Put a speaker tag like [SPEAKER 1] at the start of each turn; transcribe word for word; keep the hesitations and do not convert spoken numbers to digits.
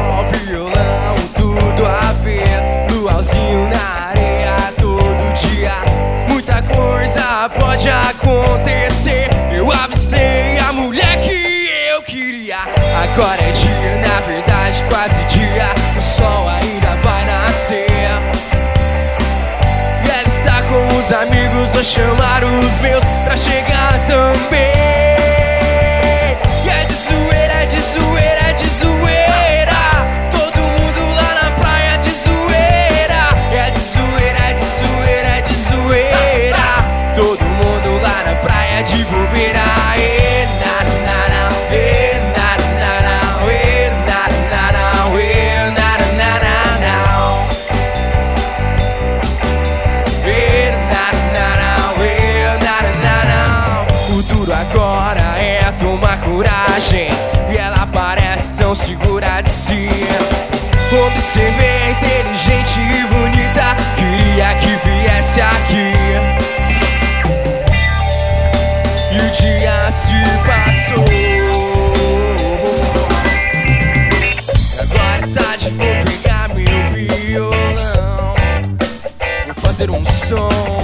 [SPEAKER 1] sol, violão, tudo a ver. Luauzinho na areia todo dia. Muita coisa pode acontecer. Eu avistei a mulher que eu queria. Agora é dia, na verdade quase dia. O sol ainda vai nascer. E ela está com os amigos, vou chamar os meus pra chegar também. E é de zoeira, é de zoeira, é de zoeira. Todo mundo lá na praia de zoeira. É de zoeira, é de zoeira, é de zoeira. Todo mundo lá na praia de bobeira. E na na na, e na na na, e na na na, e na na na na. E na na na, e na na na. O duro agora é tomar coragem. E ela parece tão segura de si. Observei, inteligente e bonita. Queria que viesse aqui. E o dia se passou. Agora é tarde, vou pegar meu violão. Vou fazer um som.